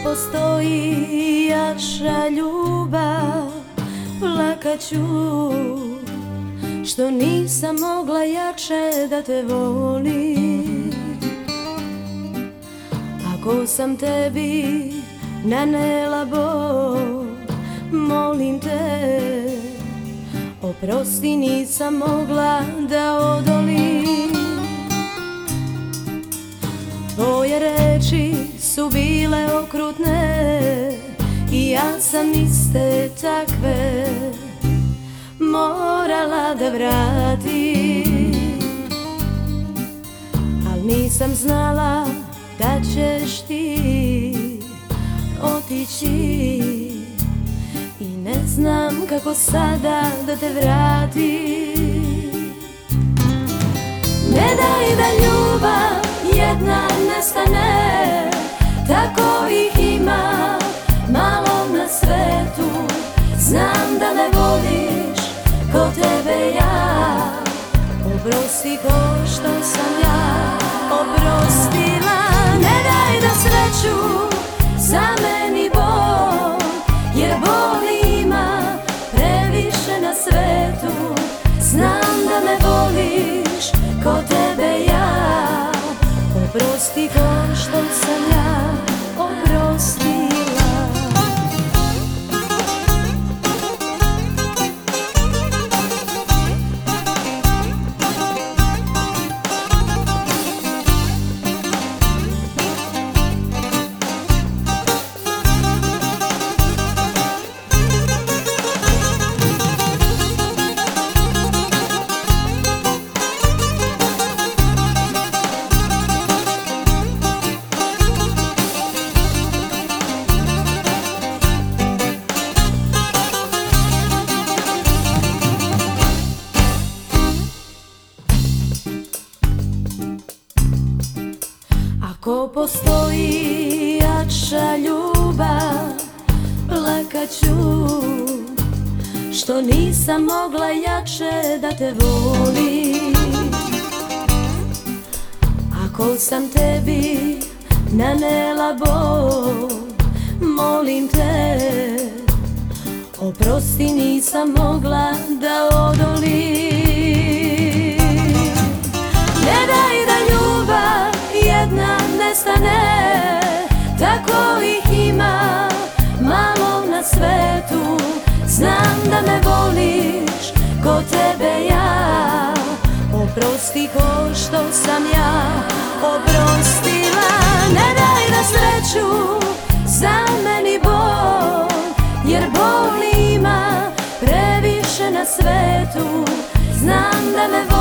postoji jača ljubav, plakat ću što nisam mogla jače da te volim. Ako sam tebi nanela bol, molim te, oprosti, nisam mogla da odolim. Tvoje reči su bile okrutne i ja sam iste takve morala da vratim. Al nisam znala da ćeš ti otići i ne znam kako sada da te vratim. Ne daj da ljubav jedna nestane, tako ih ima malo na svetu. Znam da me voliš ko tebe ja, oprosti ko što sam ja oprostila. Ne daj da sreću zameni bol, jer bol ima previše na svetu. Znam da me voliš ko tebe ja, oprosti ko što sam ja oprostila. Ako postoji jača ljubav, plakat ću što nisam mogla jače da te volim. Ako sam tebi nanela bol, molim te, oprosti, nisam mogla da odolim. Ne daj da ljubav jedna nestane, tako ih ima malo na svetu. Znam da me voliš ko tebe ja, oprosti ko što sam ja oprostila. Ne daj da sreću zameni bol, jer bol ima previše na svetu. Znam da me